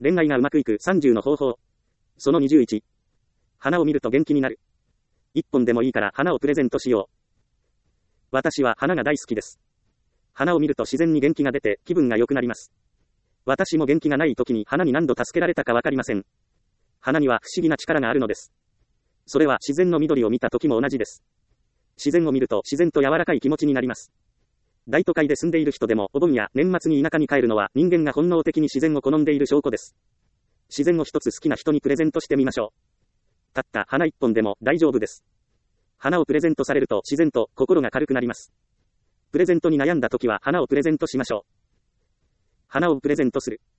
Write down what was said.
恋愛がうまくいく30の方法。その21。花を見ると元気になる。1本でもいいから花をプレゼントしよう。私は花が大好きです。花を見ると自然に元気が出て気分が良くなります。私も元気がない時に花に何度助けられたかわかりません。花には不思議な力があるのです。それは自然の緑を見た時も同じです。自然を見ると自然と柔らかい気持ちになります。大都会で住んでいる人でもお盆や年末に田舎に帰るのは人間が本能的に自然を好んでいる証拠です。自然を一つ好きな人にプレゼントしてみましょう。たった花一本でも大丈夫です。花をプレゼントされると自然と心が軽くなります。プレゼントに悩んだ時は花をプレゼントしましょう。花をプレゼントする。